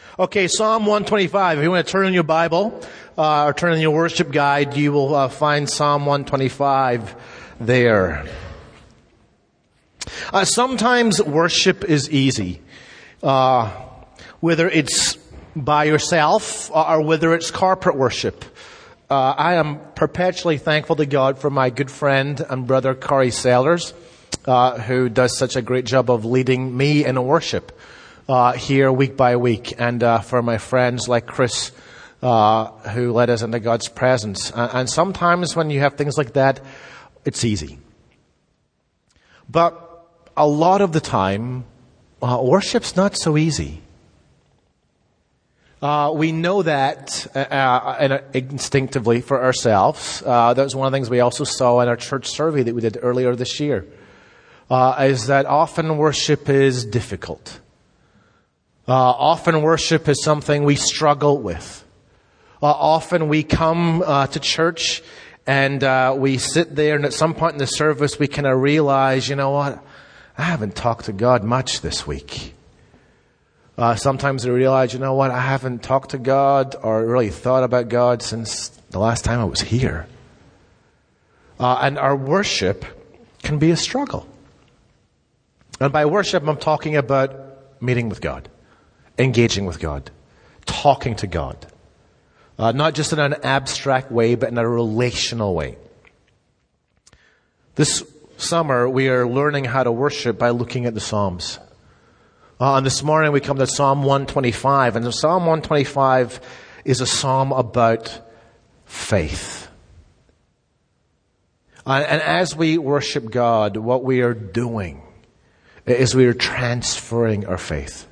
Okay, Psalm 125. If you want to turn in your Bible or turn in your worship guide, you will find Psalm 125 there. Sometimes worship is easy, whether it's by yourself or whether it's corporate worship. I am perpetually thankful to God for my good friend and brother Corey Sellers, who does such a great job of leading me in worship here week by week, and for my friends like Chris, who led us into God's presence. And sometimes when you have things like that, it's easy. But a lot of the time, worship's not so easy. We know that instinctively for ourselves. That was one of the things we also saw in our church survey that we did earlier this year, is that often worship is difficult. Often worship is something we struggle with. Often we come to church and we sit there, and at some point in the service we kind of realize, you know what, I haven't talked to God much this week. Sometimes we realize, you know what, I haven't talked to God or really thought about God since the last time I was here. And our worship can be a struggle. And by worship, I'm talking about meeting with God, engaging with God, talking to God. Not just in an abstract way, but in a relational way. This summer, we are learning how to worship by looking at the Psalms. And this morning we come to Psalm 125. And Psalm 125 is a psalm about faith. And as we worship God, what we are doing is we are transferring our faith.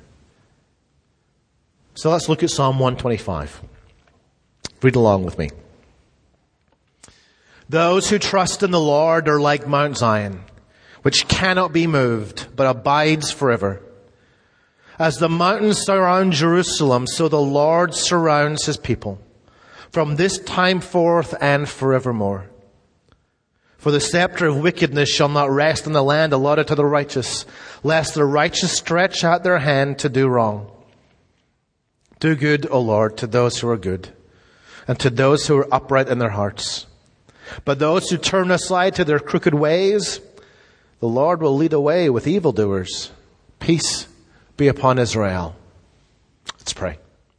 So let's look at Psalm 125. Read along with me. Those who trust in the Lord are like Mount Zion, which cannot be moved, but abides forever. As the mountains surround Jerusalem, so the Lord surrounds his people, from this time forth and forevermore. For the scepter of wickedness shall not rest in the land allotted to the righteous, lest the righteous stretch out their hand to do wrong. Do good, O Lord, to those who are good, and to those who are upright in their hearts. But those who turn aside to their crooked ways, the Lord will lead away with evildoers. Peace be upon Israel. Let's pray.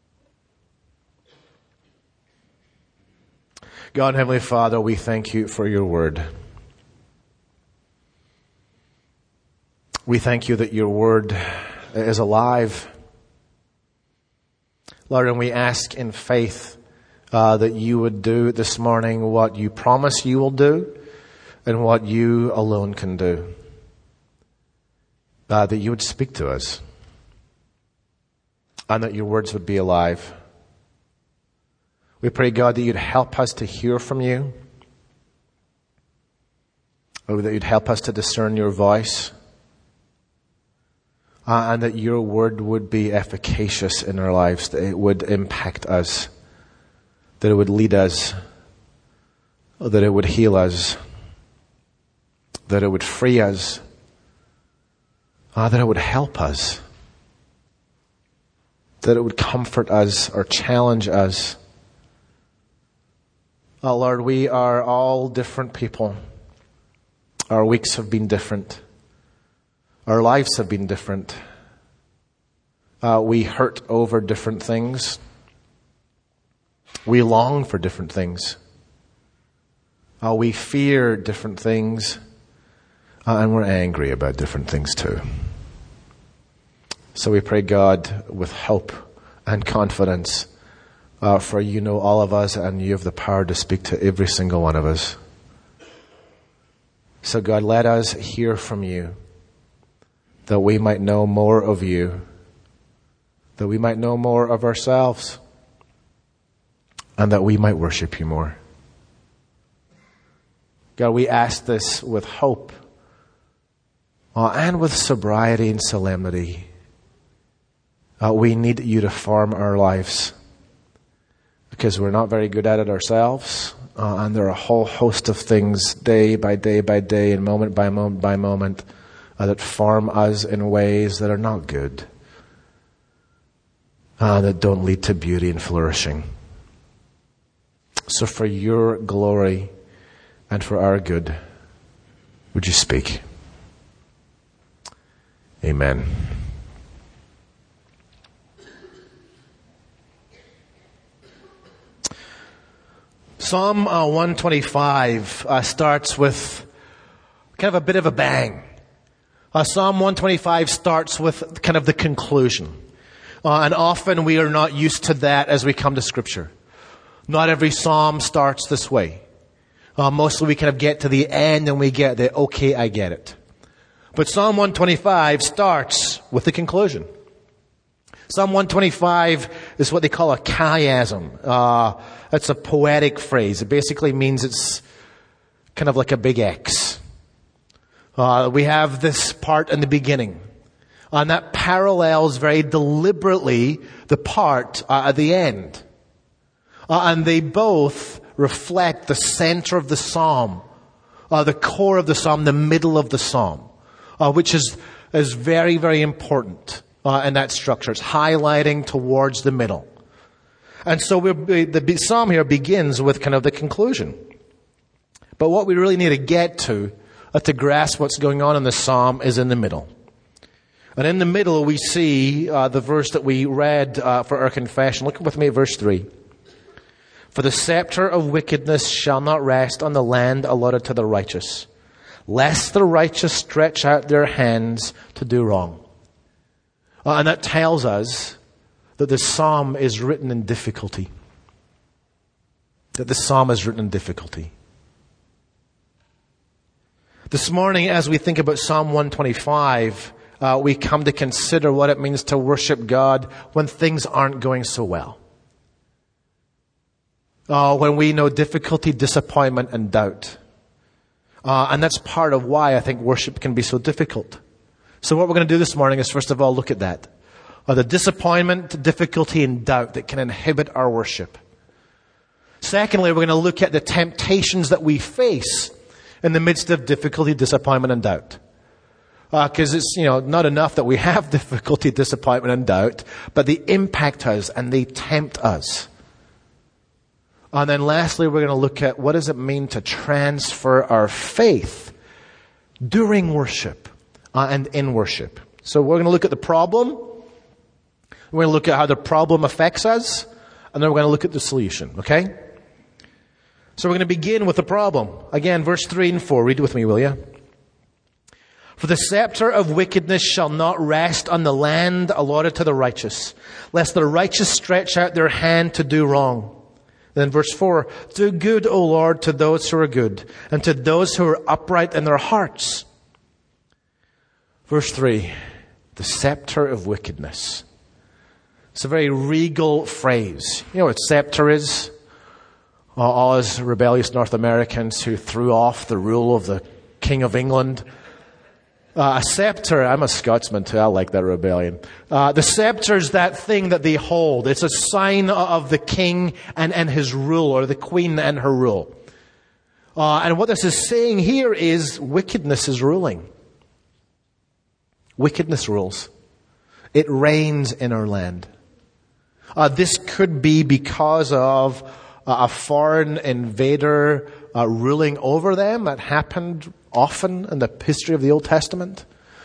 God, Heavenly Father, we thank you for your word. We thank you that your word is alive. Lord, and we ask in faith that you would do this morning what you promise you will do and what you alone can do. That you would speak to us and that your words would be alive. We pray, God, that you'd help us to hear from you. Or that you'd help us to discern your voice. And that your word would be efficacious in our lives. That it would impact us. That it would lead us. That it would heal us. That it would free us. That it would help us. That it would comfort us or challenge us. Oh, Lord, we are all different people. Our weeks have been different. Our lives have been different. We hurt over different things. We long for different things. We fear different things. And we're angry about different things too. So we pray, God, with hope and confidence, for you know all of us and you have the power to speak to every single one of us. So God, let us hear from you, that we might know more of you, that we might know more of ourselves, and that we might worship you more. God, we ask this with hope and with sobriety and solemnity. We need you to form our lives because we're not very good at it ourselves. And there are a whole host of things day by day by day and moment by moment that form us in ways that are not good. that don't lead to beauty and flourishing. So for your glory and for our good, would you speak? Amen. Psalm 125 starts with kind of a bit of a bang. Psalm 125 starts with kind of the conclusion. And often we are not used to that as we come to Scripture. Not every psalm starts this way. Mostly we kind of get to the end and we get the, okay, I get it. But Psalm 125 starts with the conclusion. Psalm 125 is what they call a chiasm. It's a poetic phrase. It basically means it's kind of like a big X. We have this part in the beginning. And that parallels very deliberately the part at the end. And they both reflect the center of the psalm, the core of the psalm, the middle of the psalm, which is very, very important in that structure. It's highlighting towards the middle. And so the psalm here begins with kind of the conclusion. But what we really need to get to grasp what's going on in the psalm is in the middle. And in the middle we see the verse that we read for our confession. Look with me at verse 3. For the scepter of wickedness shall not rest on the land allotted to the righteous, lest the righteous stretch out their hands to do wrong. And that tells us that the psalm is written in difficulty. That the psalm is written in difficulty. This morning, as we think about Psalm 125, we come to consider what it means to worship God when things aren't going so well. When we know difficulty, disappointment, and doubt. And that's part of why I think worship can be so difficult. So what we're going to do this morning is first of all look at that. The disappointment, difficulty, and doubt that can inhibit our worship. Secondly, we're going to look at the temptations that we face in the midst of difficulty, disappointment, and doubt. Because it's, not enough that we have difficulty, disappointment, and doubt, but they impact us and they tempt us. And then lastly, we're going to look at what does it mean to transfer our faith during worship and in worship. So we're going to look at the problem. We're going to look at how the problem affects us. And then we're going to look at the solution. Okay? So we're going to begin with the problem. Again, verse 3 and 4. Read it with me, will you? For the scepter of wickedness shall not rest on the land allotted to the righteous, lest the righteous stretch out their hand to do wrong. Then verse 4, do good, O Lord, to those who are good, and to those who are upright in their hearts. Verse 3, the scepter of wickedness. It's a very regal phrase. You know what scepter is? All us rebellious North Americans who threw off the rule of the King of England. A scepter, I'm a Scotsman too, I like that rebellion. The scepter is that thing that they hold. It's a sign of the king and his rule, or the queen and her rule. And what this is saying here is wickedness is ruling. Wickedness rules. It reigns in our land. This could be because of a foreign invader ruling over them. That happened often in the history of the Old Testament.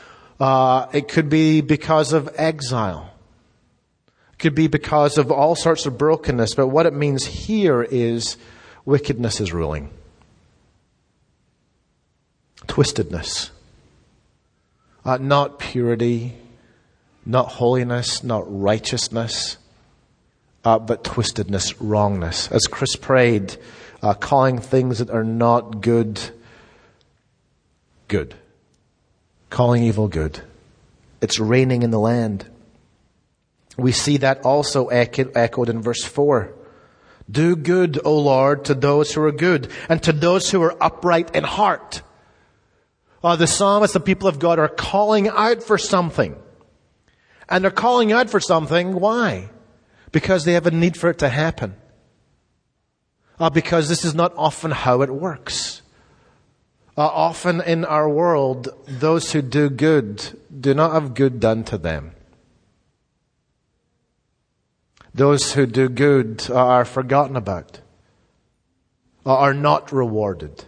It could be because of exile. It could be because of all sorts of brokenness. But what it means here is wickedness is ruling. Twistedness. Not purity, not holiness, not righteousness, but twistedness, wrongness. As Chris prayed, calling things that are not good, good. Calling evil good. It's reigning in the land. We see that also echoed in verse 4. Do good, O Lord, to those who are good, and to those who are upright in heart. The psalmist, the people of God, are calling out for something. And they're calling out for something. Why? Because they have a need for it to happen. Because this is not often how it works. Often in our world, those who do good do not have good done to them. Those who do good are forgotten about, are not rewarded.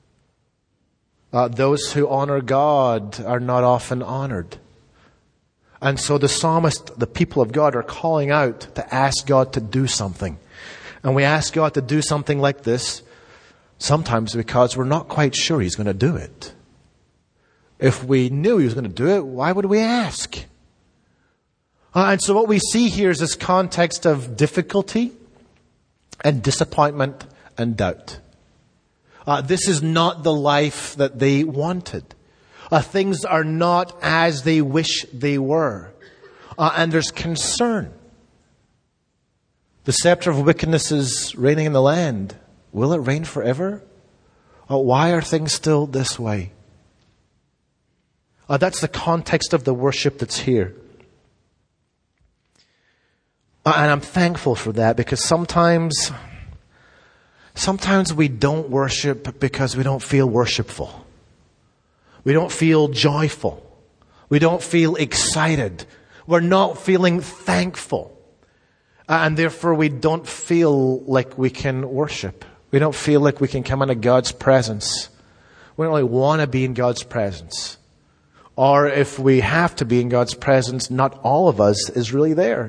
Those who honor God are not often honored. And so the psalmist, the people of God, are calling out to ask God to do something. And we ask God to do something like this sometimes because we're not quite sure He's going to do it. If we knew He was going to do it, why would we ask? And so what we see here is this context of difficulty and disappointment and doubt. This is not the life that they wanted. Things are not as they wish they were. And there's concern. The scepter of wickedness is reigning in the land. Will it reign forever? Why are things still this way? That's the context of the worship that's here. And I'm thankful for that because sometimes we don't worship because we don't feel worshipful. We don't feel joyful. We don't feel excited. We're not feeling thankful. And therefore we don't feel like we can worship. We don't feel like we can come into God's presence. We don't really want to be in God's presence. Or if we have to be in God's presence, not all of us is really there.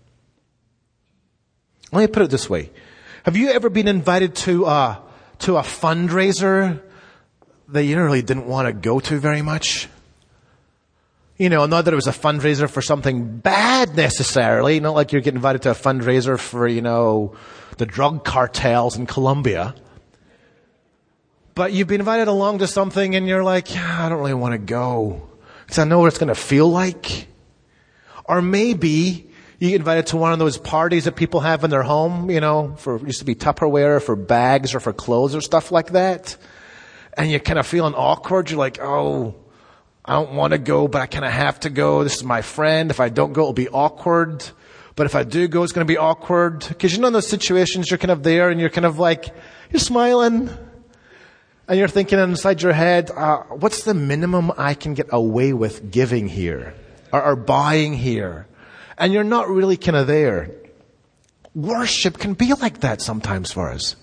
Let me put it this way. Have you ever been invited to a fundraiser that you really didn't want to go to very much? Not that it was a fundraiser for something bad necessarily. Not like you're getting invited to a fundraiser for, the drug cartels in Colombia. But you've been invited along to something and you're like, I don't really want to go because I know what it's going to feel like. Or maybe you get invited to one of those parties that people have in their home, for used to be Tupperware, for bags or for clothes or stuff like that. And you're kind of feeling awkward. You're like, I don't want to go, but I kind of have to go. This is my friend. If I don't go, it'll be awkward. But if I do go, it's going to be awkward. Because in those situations, you're kind of there and you're kind of like, you're smiling. And you're thinking inside your head, what's the minimum I can get away with giving here? Or buying here? And you're not really kind of there. Worship can be like that sometimes for us.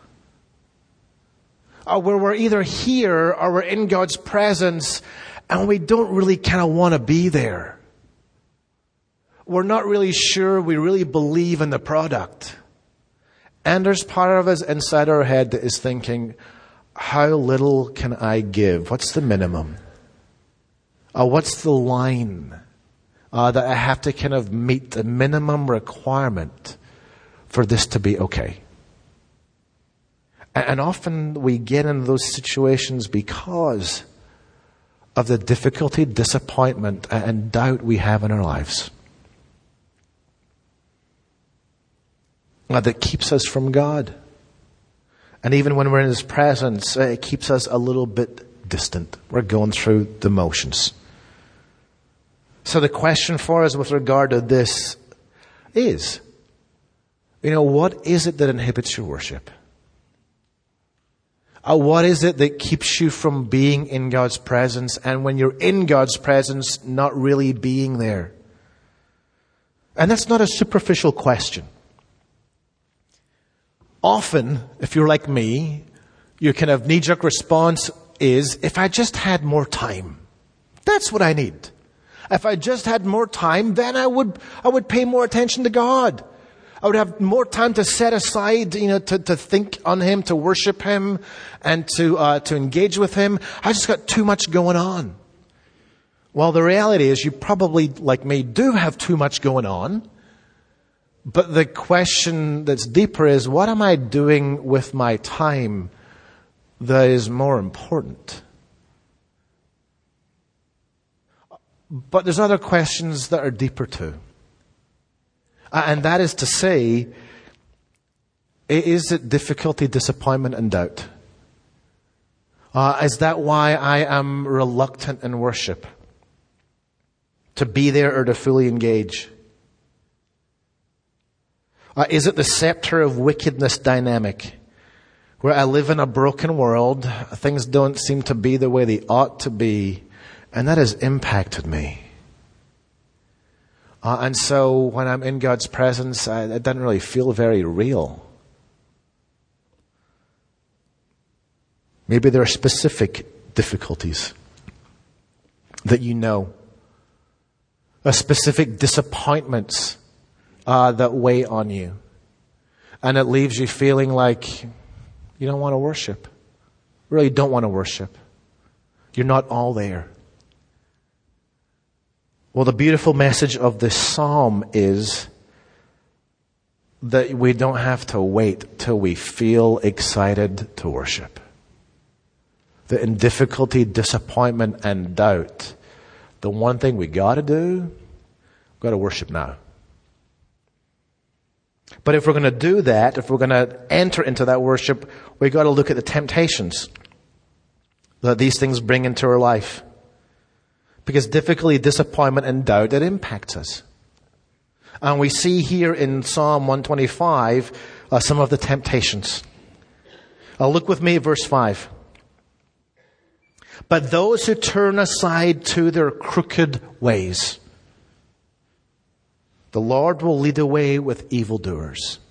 Where we're either here or we're in God's presence and we don't really kind of want to be there. We're not really sure we really believe in the product. And there's part of us inside our head that is thinking, how little can I give? What's the minimum? What's the line that I have to kind of meet the minimum requirement for this to be okay? And often we get into those situations because of the difficulty, disappointment, and doubt we have in our lives. That keeps us from God. And even when we're in His presence, it keeps us a little bit distant. We're going through the motions. So the question for us with regard to this is, what is it that inhibits your worship? What is it that keeps you from being in God's presence, and when you're in God's presence, not really being there? And that's not a superficial question. Often, if you're like me, your kind of knee-jerk response is, if I just had more time, that's what I need. If I just had more time, then I would pay more attention to God. I would have more time to set aside, to think on Him, to worship Him, and to engage with Him. I just got too much going on. Well, the reality is you probably, like me, do have too much going on. But the question that's deeper is, what am I doing with my time that is more important? But there's other questions that are deeper too. And that is to say, is it difficulty, disappointment, and doubt? Is that why I am reluctant in worship? To be there or to fully engage? Is it the scepter of wickedness dynamic? Where I live in a broken world, things don't seem to be the way they ought to be, and that has impacted me. And so when I'm in God's presence, it doesn't really feel very real. Maybe there are specific difficulties that you know. Specific disappointments that weigh on you. And it leaves you feeling like you don't want to worship. Really don't want to worship. You're not all there. Well, the beautiful message of this psalm is that we don't have to wait till we feel excited to worship. That in difficulty, disappointment, and doubt, the one thing we got to do, we've got to worship now. But if we're going to do that, if we're going to enter into that worship, we've got to look at the temptations that these things bring into our life. Because difficulty, disappointment, and doubt, it impacts us. And we see here in Psalm 125 some of the temptations. Look with me at verse 5. But those who turn aside to their crooked ways, the Lord will lead away with evildoers.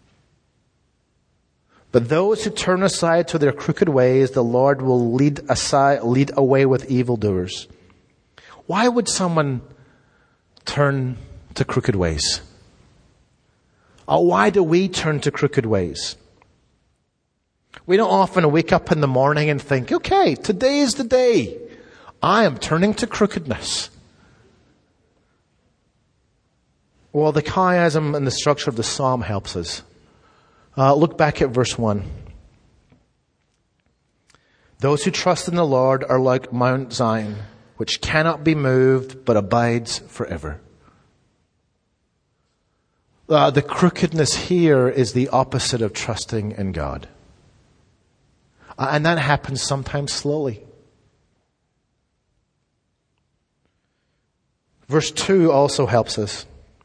But those who turn aside to their crooked ways, the Lord will lead away with evildoers. Why would someone turn to crooked ways? Why do we turn to crooked ways? We don't often wake up in the morning and think, okay, today is the day. I am turning to crookedness. Well, the chiasm and the structure of the psalm helps us. Look back at verse 1. Those who trust in the Lord are like Mount Zion, which cannot be moved, but abides forever. The crookedness here is the opposite of trusting in God. And that happens sometimes slowly. Verse 2 also helps us.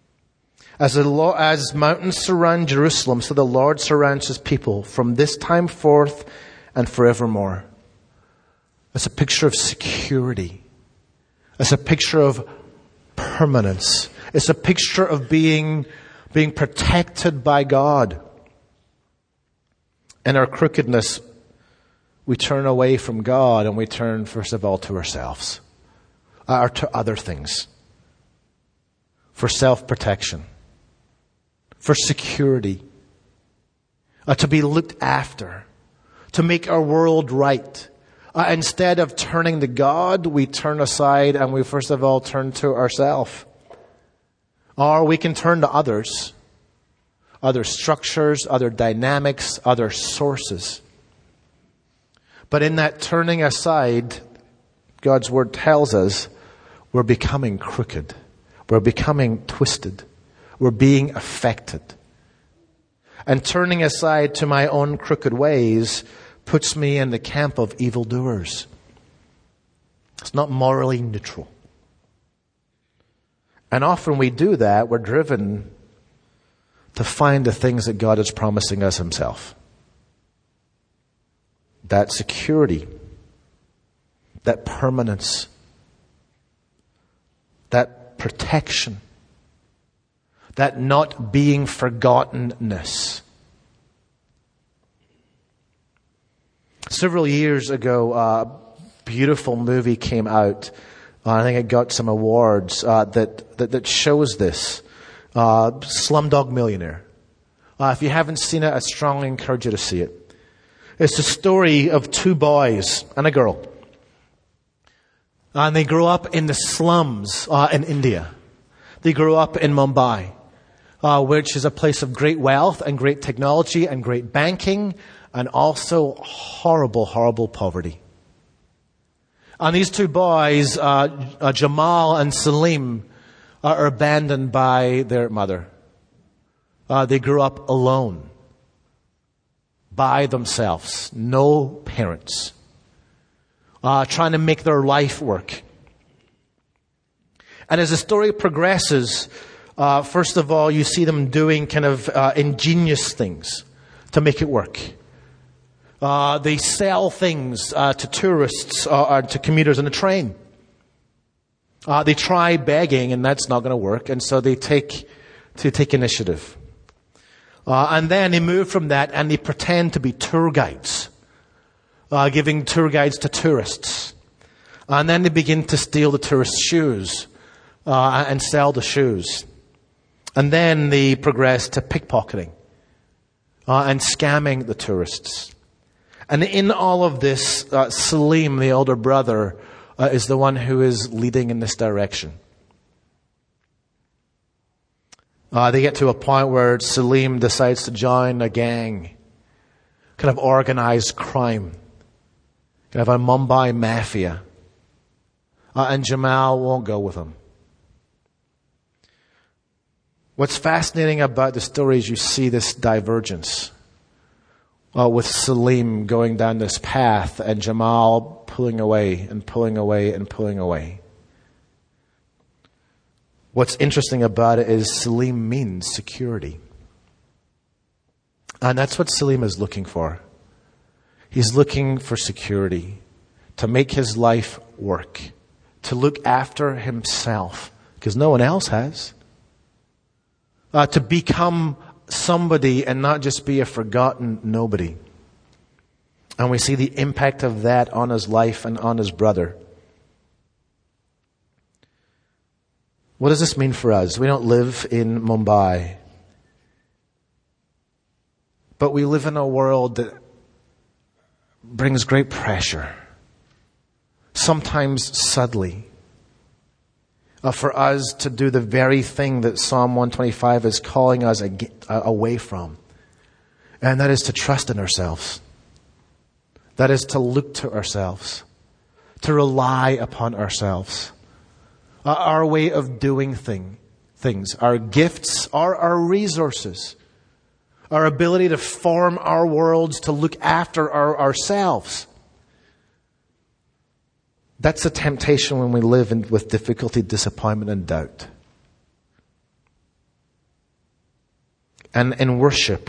As mountains surround Jerusalem, so the Lord surrounds His people from this time forth and forevermore. It's a picture of security. It's a picture of permanence. It's a picture of being protected by God. In our crookedness, we turn away from God and we turn, first of all, to ourselves. Or to other things. For self-protection. For security. To be looked after. To make our world right. Instead of turning to God, we turn aside and we first of all turn to ourselves. Or we can turn to others. Other structures, other dynamics, other sources. But in that turning aside, God's Word tells us we're becoming crooked. We're becoming twisted. We're being affected. And turning aside to my own crooked ways puts me in the camp of evildoers. It's not morally neutral. And often we do that, we're driven to find the things that God is promising us Himself. That security, that permanence, that protection, that not being forgottenness. Several years ago, a beautiful movie came out. I think it got some awards that shows this. Slumdog Millionaire. If you haven't seen it, I strongly encourage you to see it. It's the story of two boys and a girl. And they grew up in the slums in India. They grew up in Mumbai, which is a place of great wealth and great technology and great banking and also horrible, horrible poverty. And these two boys, Jamal and Salim, are abandoned by their mother. They grew up alone, by themselves, no parents, trying to make their life work. And as the story progresses, first of all, you see them doing kind of ingenious things to make it work. They sell things to tourists or to commuters on the train. They try begging, and that's not going to work, and so they take initiative. And then they move from that, and they pretend to be tour guides, giving tour guides to tourists. And then they begin to steal the tourists' shoes and sell the shoes. And then they progress to pickpocketing and scamming the tourists. And in all of this, Salim, the older brother, is the one who is leading in this direction. They get to a point where Salim decides to join a gang, kind of organized crime, kind of a Mumbai mafia. And Jamal won't go with him. What's fascinating about the story is you see this divergence with Salim going down this path and Jamal pulling away and pulling away and pulling away. What's interesting about it is Salim means security. And that's what Salim is looking for. He's looking for security, to make his life work, to look after himself, because no one else has. To become somebody and not just be a forgotten nobody. And we see the impact of that on his life and on his brother. What does this mean for us? We don't live in Mumbai. But we live in a world that brings great pressure. Sometimes subtly. For us to do the very thing that Psalm 125 is calling us away from. And that is to trust in ourselves. That is to look to ourselves. To rely upon ourselves. Our way of doing things. Our gifts, our resources. Our ability to form our worlds, to look after ourselves. That's a temptation when we live with difficulty, disappointment, and doubt. And in worship,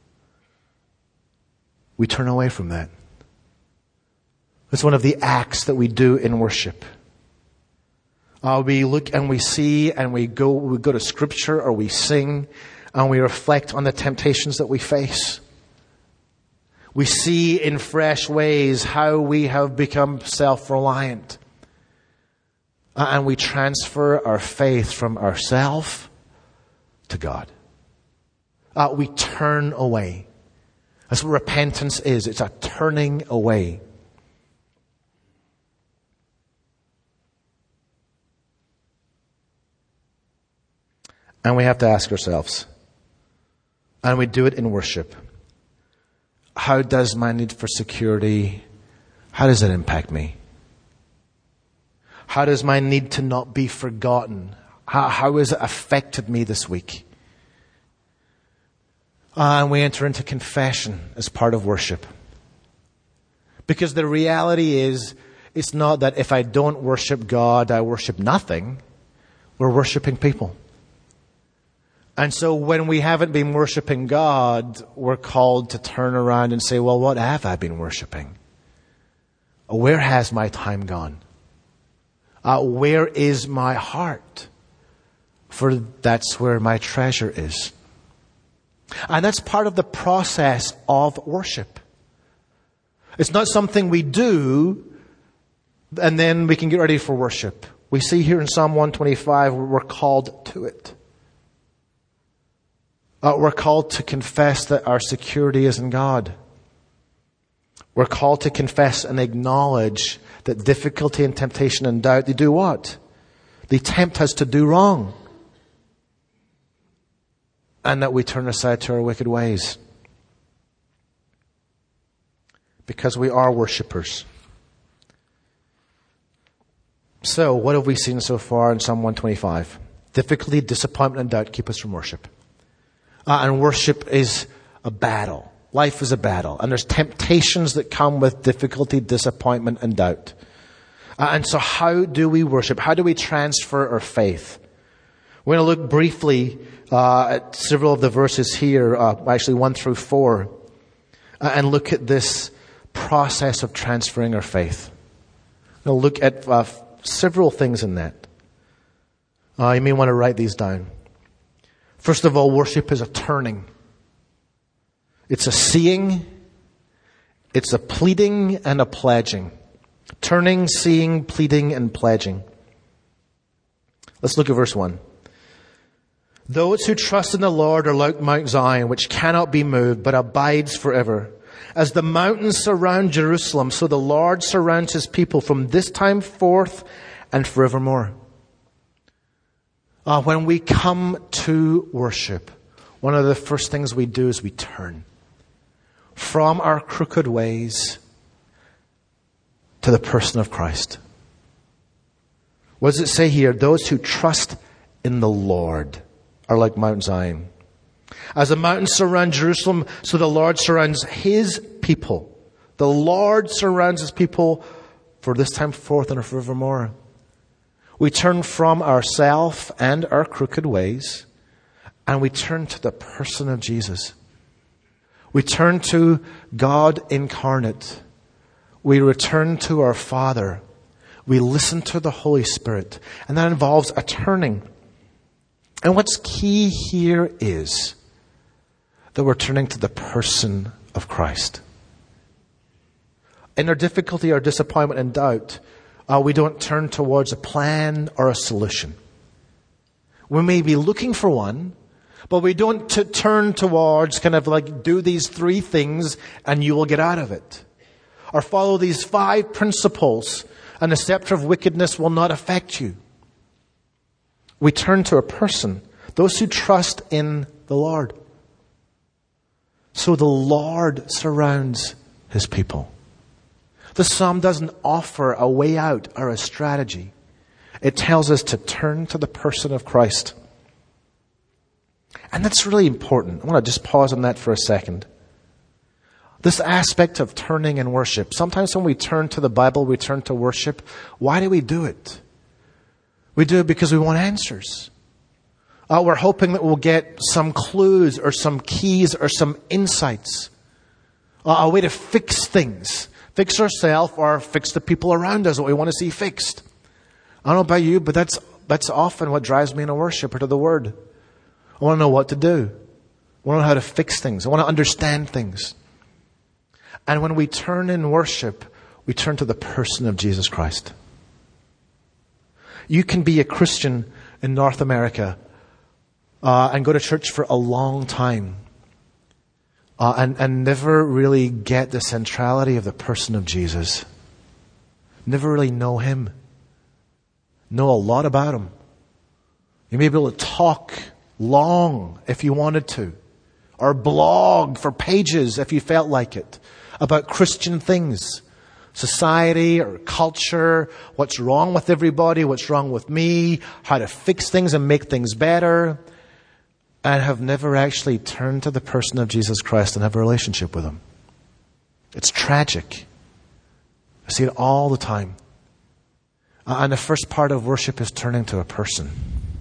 we turn away from that. It's one of the acts that we do in worship. We look and we see and we go to Scripture or we sing and we reflect on the temptations that we face. We see in fresh ways how we have become self-reliant. And we transfer our faith from ourselves to God. We turn away. That's what repentance is. It's a turning away. And we have to ask ourselves, and we do it in worship, how does my need for security, how does it impact me? How does my need to not be forgotten, how has it affected me this week? And we enter into confession as part of worship. Because the reality is, it's not that if I don't worship God, I worship nothing. We're worshiping people. And so when we haven't been worshiping God, we're called to turn around and say, well, what have I been worshiping? Where has my time gone? Where is my heart? For that's where my treasure is. And that's part of the process of worship. It's not something we do and then we can get ready for worship. We see here in Psalm 125, we're called to it. We're called to confess that our security is in God. We're called to confess and acknowledge that difficulty and temptation and doubt, they do what? They tempt us to do wrong. And that we turn aside to our wicked ways. Because we are worshippers. So, what have we seen so far in Psalm 125? Difficulty, disappointment, and doubt keep us from worship. And worship is a battle. Life is a battle. And there's temptations that come with difficulty, disappointment, and doubt. And so how do we worship? How do we transfer our faith? We're going to look briefly at several of the verses here, actually 1 through 4, and look at this process of transferring our faith. We'll look at several things in that. You may want to write these down. First of all, worship is a turning. It's a seeing, it's a pleading and a pledging. Turning, seeing, pleading, and pledging. Let's look at verse 1. Those who trust in the Lord are like Mount Zion, which cannot be moved, but abides forever. As the mountains surround Jerusalem, so the Lord surrounds his people from this time forth and forevermore. When we come to worship, one of the first things we do is we turn from our crooked ways to the person of Christ. What does it say here? Those who trust in the Lord are like Mount Zion. As the mountains surround Jerusalem, so the Lord surrounds his people. The Lord surrounds his people for this time forth and forevermore. We turn from ourself and our crooked ways, and we turn to the person of Jesus. We turn to God incarnate. We return to our Father. We listen to the Holy Spirit. And that involves a turning. And what's key here is that we're turning to the person of Christ. In our difficulty, our disappointment and doubt, we don't turn towards a plan or a solution. We may be looking for one, but we don't turn towards kind of like do these 3 things and you will get out of it. Or follow these 5 principles and the scepter of wickedness will not affect you. We turn to a person, those who trust in the Lord. So the Lord surrounds his people. The psalm doesn't offer a way out or a strategy. It tells us to turn to the person of Christ. And that's really important. I want to just pause on that for a second. This aspect of turning in worship. Sometimes when we turn to the Bible, we turn to worship. Why do we do it? We do it because we want answers. We're hoping that we'll get some clues or some keys or some insights. A way to fix things. Fix ourselves or fix the people around us, what we want to see fixed. I don't know about you, but that's often what drives me into worship or to the Word. I want to know what to do. I want to know how to fix things. I want to understand things. And when we turn in worship, we turn to the person of Jesus Christ. You can be a Christian in North America and go to church for a long time and never really get the centrality of the person of Jesus. Never really know him. Know a lot about him. You may be able to talk long if you wanted to, or blog for pages if you felt like it, about Christian things, society or culture, what's wrong with everybody, what's wrong with me, how to fix things and make things better, and have never actually turned to the person of Jesus Christ and have a relationship with him. It's tragic. I see it all the time. And the first part of worship is turning to a person.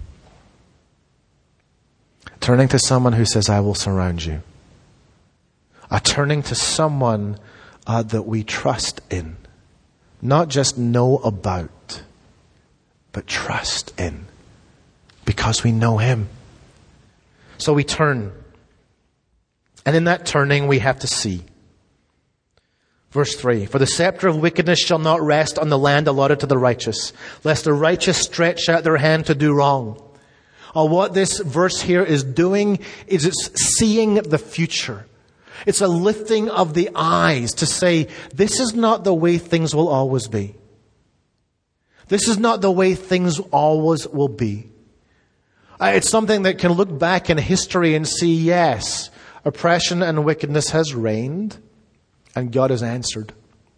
Turning to someone who says, I will surround you. Turning to someone that we trust in. Not just know about, but trust in. Because we know him. So we turn. And in that turning, we have to see. Verse 3, for the scepter of wickedness shall not rest on the land allotted to the righteous, lest the righteous stretch out their hand to do wrong. What this verse here is doing is it's seeing the future. It's a lifting of the eyes to say, this is not the way things will always be. This is not the way things always will be. It's something that can look back in history and see, yes, oppression and wickedness has reigned and God has answered.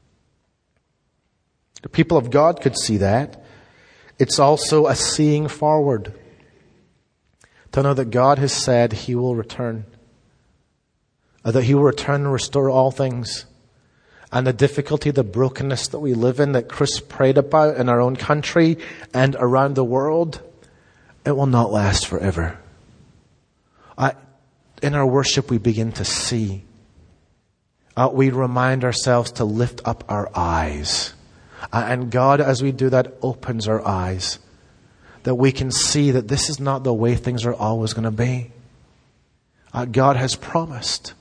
The people of God could see that. It's also a seeing forward. To know that God has said he will return. That he will return and restore all things. And the difficulty, the brokenness that we live in, that Chris prayed about in our own country and around the world, it will not last forever. In our worship, we begin to see. We remind ourselves to lift up our eyes. And God, as we do that, opens our eyes. that we can see that this is not the way things are always going to be. God has promised.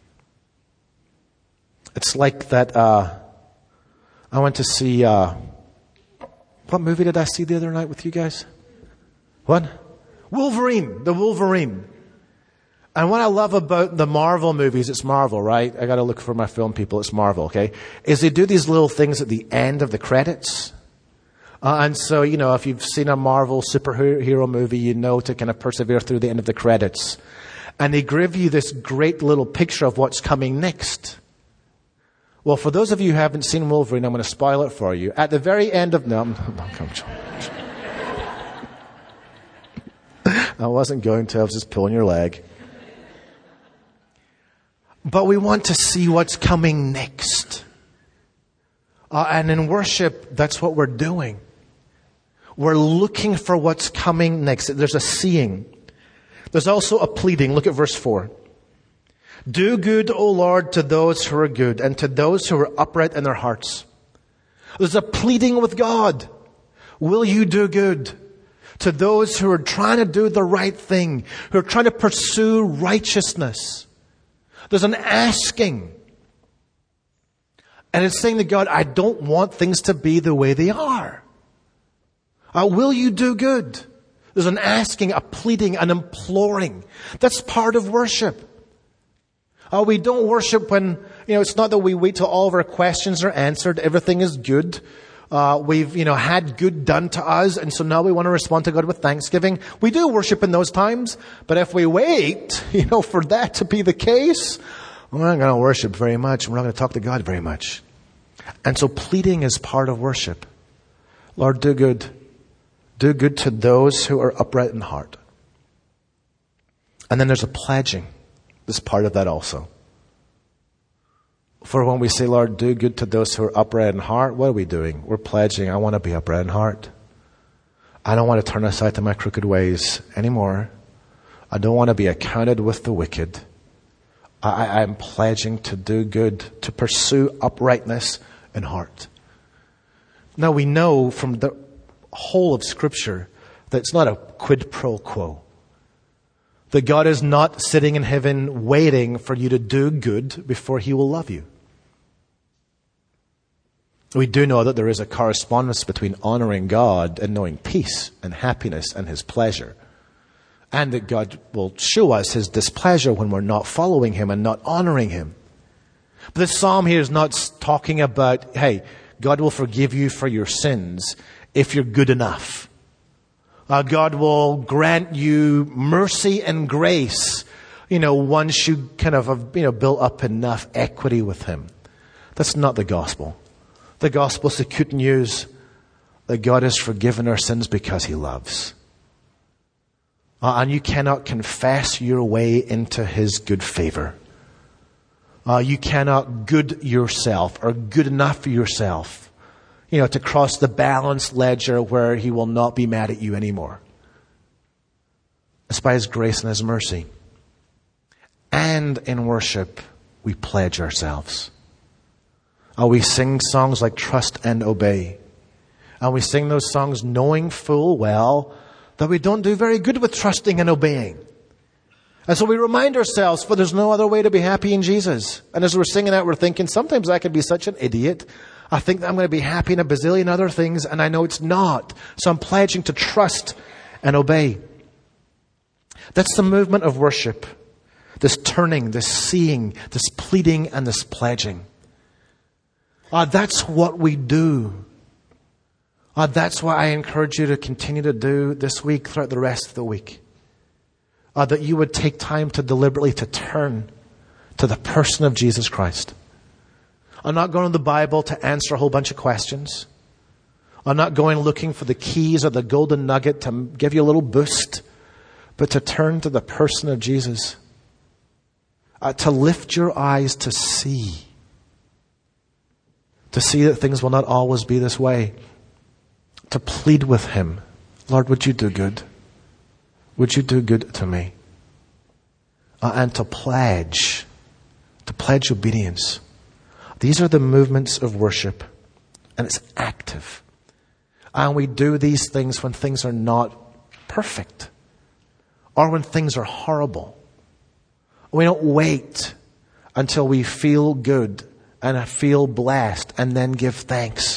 It's like that, I went to see, what movie did I see the other night with you guys? What? Wolverine, the Wolverine. And what I love about the Marvel movies, it's Marvel, right? I got to look for my film people, it's Marvel, okay? Is they do these little things at the end of the credits. And so, if you've seen a Marvel superhero movie, you know to kind of persevere through the end of the credits. And they give you this great little picture of what's coming next. Well, for those of you who haven't seen Wolverine, I'm going to spoil it for you. At the very end of... No, I wasn't going to. I was just pulling your leg. But we want to see what's coming next. And in worship, that's what we're doing. We're looking for what's coming next. There's a seeing. There's also a pleading. Look at verse 4. Do good, O Lord, to those who are good, and to those who are upright in their hearts. There's a pleading with God. Will you do good to those who are trying to do the right thing, who are trying to pursue righteousness? There's an asking. And it's saying to God, I don't want things to be the way they are. Will you do good? There's an asking, a pleading, an imploring. That's part of worship. We don't worship when, it's not that we wait till all of our questions are answered. Everything is good. We've, had good done to us. And so now we want to respond to God with thanksgiving. We do worship in those times. But if we wait, for that to be the case, we're not going to worship very much. We're not going to talk to God very much. And so pleading is part of worship. Lord, do good. Do good to those who are upright in heart. And then there's a pledging. There's part of that also. For when we say, Lord, do good to those who are upright in heart, what are we doing? We're pledging, I want to be upright in heart. I don't want to turn aside to my crooked ways anymore. I don't want to be accounted with the wicked. I'm pledging to do good, to pursue uprightness in heart. Now we know from the whole of Scripture that it's not a quid pro quo. That God is not sitting in heaven waiting for you to do good before He will love you. We do know that there is a correspondence between honoring God and knowing peace and happiness and His pleasure. And that God will show us His displeasure when we're not following Him and not honoring Him. But this psalm here is not talking about, hey, God will forgive you for your sins if you're good enough. God will grant you mercy and grace, once you kind of have, built up enough equity with Him. That's not the gospel. The gospel is the good news that God has forgiven our sins because He loves. And you cannot confess your way into His good favor. You cannot good yourself or good enough for yourself, to cross the balanced ledger where He will not be mad at you anymore. It's by His grace and His mercy. And in worship, we pledge ourselves. We sing songs like Trust and Obey. And we sing those songs knowing full well that we don't do very good with trusting and obeying. And so we remind ourselves, for there's no other way to be happy in Jesus. And as we're singing that, we're thinking, sometimes I could be such an idiot. I think that I'm going to be happy in a bazillion other things, and I know it's not. So I'm pledging to trust and obey. That's the movement of worship. This turning, this seeing, this pleading, and this pledging. That's what we do. That's what I encourage you to continue to do this week, throughout the rest of the week. That you would take time to deliberately to turn to the person of Jesus Christ. I'm not going to the Bible to answer a whole bunch of questions. I'm not going looking for the keys or the golden nugget to give you a little boost, but to turn to the person of Jesus. To lift your eyes to see. To see that things will not always be this way. To plead with Him. Lord, would you do good? Would you do good to me? And to pledge obedience. These are the movements of worship. And it's active. And we do these things when things are not perfect or when things are horrible. We don't wait until we feel good and feel blessed and then give thanks.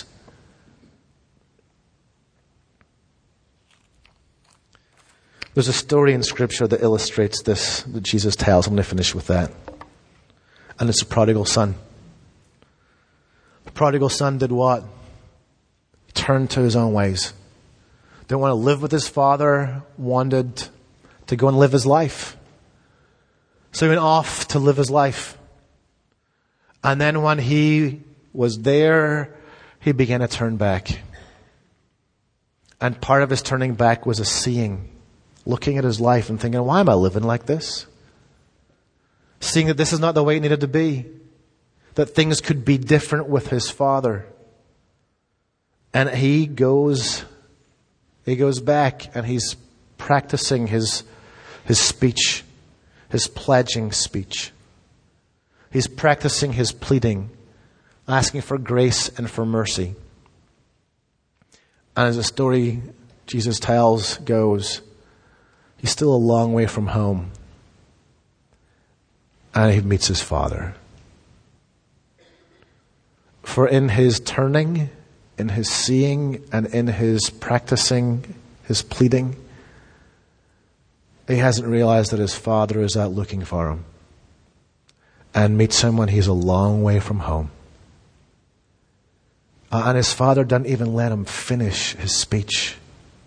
There's a story in Scripture that illustrates this, that Jesus tells. I'm going to finish with that. And it's the prodigal son. The prodigal son did what? He turned to his own ways. Didn't want to live with his father, wanted to go and live his life. So he went off to live his life. And then when he was there, he began to turn back. And part of his turning back was a seeing. Looking at his life and thinking, why am I living like this? Seeing that this is not the way it needed to be. That things could be different with his father. And he goes back and he's practicing his speech, his pledging speech. He's practicing his pleading, asking for grace and for mercy. And as the story Jesus tells goes, he's still a long way from home. And he meets his father. For in his turning, in his seeing, and in his practicing, his pleading, he hasn't realized that his father is out looking for him. And meets him when he's a long way from home. And his father doesn't even let him finish his speech.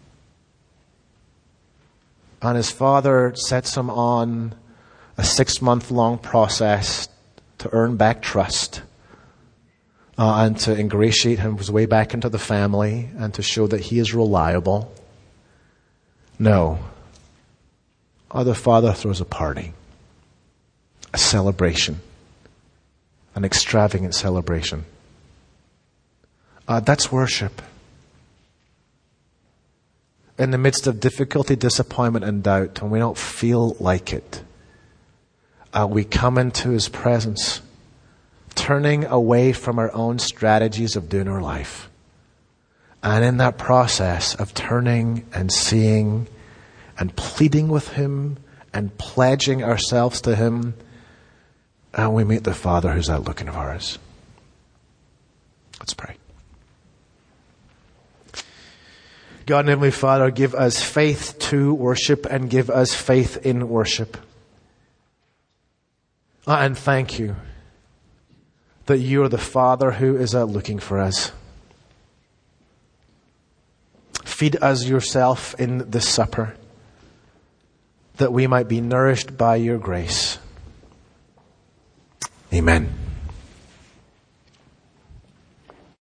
And his father sets him on a 6-month-long process to earn back trust and to ingratiate him his way back into the family and to show that he is reliable. No. The father throws a party, a celebration, an extravagant celebration. That's worship. In the midst of difficulty, disappointment, and doubt, when we don't feel like it, we come into his presence, turning away from our own strategies of doing our life. And in that process of turning and seeing and pleading with him and pledging ourselves to him, we meet the Father who's out looking for us. Let's pray. God and Heavenly Father, give us faith to worship and give us faith in worship. And thank you that you are the Father who is out looking for us. Feed us yourself in this supper, that we might be nourished by your grace. Amen.